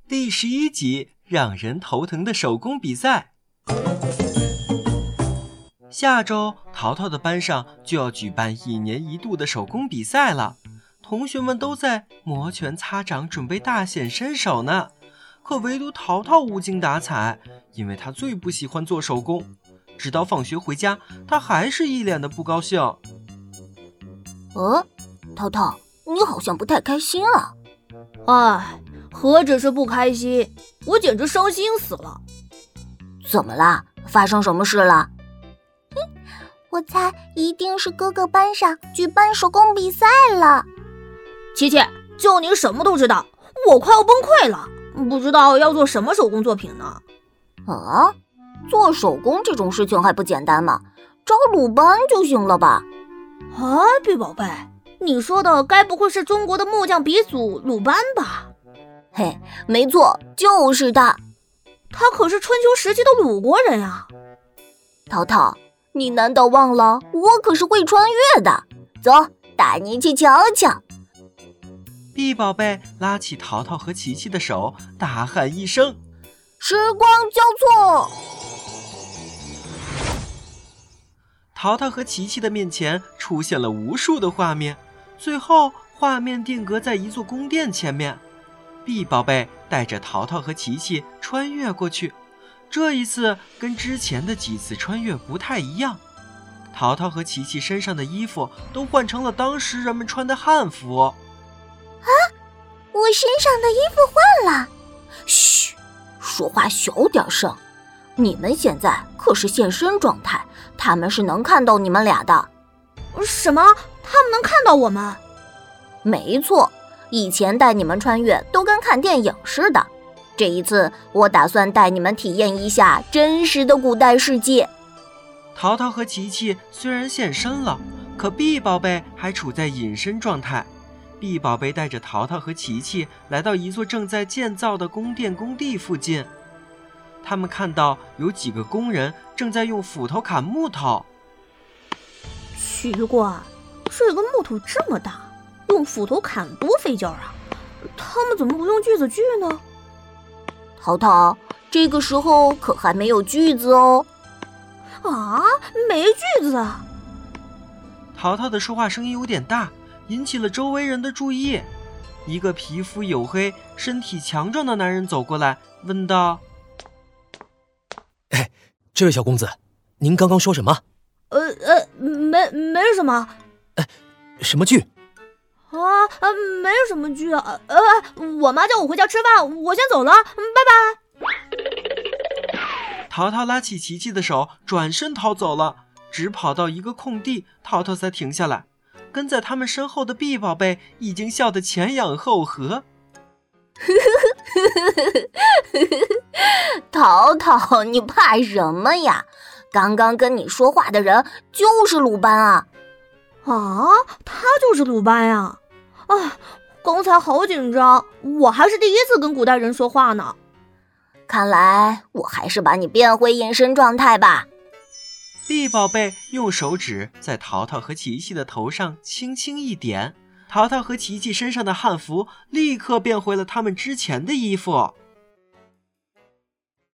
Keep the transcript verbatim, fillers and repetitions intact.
第十一集，让人头疼的手工比赛。下周淘淘的班上就要举办一年一度的手工比赛了，同学们都在摩拳擦掌，准备大显身手呢。可唯独淘淘无精打采，因为他最不喜欢做手工。直到放学回家，他还是一脸的不高兴。 呃，淘淘，你好像不太开心啊。 哎，何止是不开心，我简直伤心死了。 怎么啦？发生什么事了？ 哼，我猜一定是哥哥班上举办手工比赛了。 琪琪，就你什么都知道，我快要崩溃了，不知道要做什么手工作品呢。 啊，做手工这种事情还不简单吗？找鲁班就行了吧。 哎，碧宝贝，你说的该不会是中国的木匠鼻祖鲁班吧？ 嘿，没错，就是他。 他可是春秋时期的鲁国人啊。 淘淘，你难道忘了我可是会穿越的？走，带你去瞧瞧。 碧宝贝拉起淘淘和琪琪的手，大喊一声： 时光交错！ 淘淘和琪琪的面前出现了无数的画面，最后画面定格在一座宫殿前面。碧宝贝带着淘淘和琪琪穿越过去，这一次跟之前的几次穿越不太一样。淘淘和琪琪身上的衣服都换成了当时人们穿的汉服。 啊，我身上的衣服换了。 嘘，说话小点声。你们现在可是现身状态，他们是能看到你们俩的。 什么？他们能看到我们？ 没错，以前带你们穿越都跟看电影似的，这一次我打算带你们体验一下真实的古代世界。 淘淘和琪琪虽然现身了，可碧宝贝还处在隐身状态。碧宝贝带着淘淘和琪琪来到一座正在建造的宫殿工地附近，他们看到有几个工人正在用斧头砍木头。 奇怪，这个木头这么大，用斧头砍多费劲儿啊！他们怎么不用锯子锯呢？ 淘淘，这个时候可还没有锯子哦。 啊，没锯子啊！ 淘淘的说话声音有点大，引起了周围人的注意。一个皮肤黝黑、身体强壮的男人走过来，问道： 哎，这位小公子，您刚刚说什么？ 呃呃，没没什么。 哎，什么剧？ 啊啊，没什么剧啊。呃，我妈叫我回家吃饭，我先走了，拜拜。 淘淘拉起琪琪的手，转身逃走了，只跑到一个空地，淘淘才停下来。跟在他们身后的碧宝贝已经笑得前仰后合。 淘淘，你怕什么呀？刚刚跟你说话的人就是鲁班啊！ 啊，他就是鲁班呀！啊，刚才好紧张，我还是第一次跟古代人说话呢。 看来我还是把你变回隐身状态吧。 碧宝贝用手指在淘淘和琪琪的头上轻轻一点，淘淘和琪琪身上的汉服立刻变回了他们之前的衣服。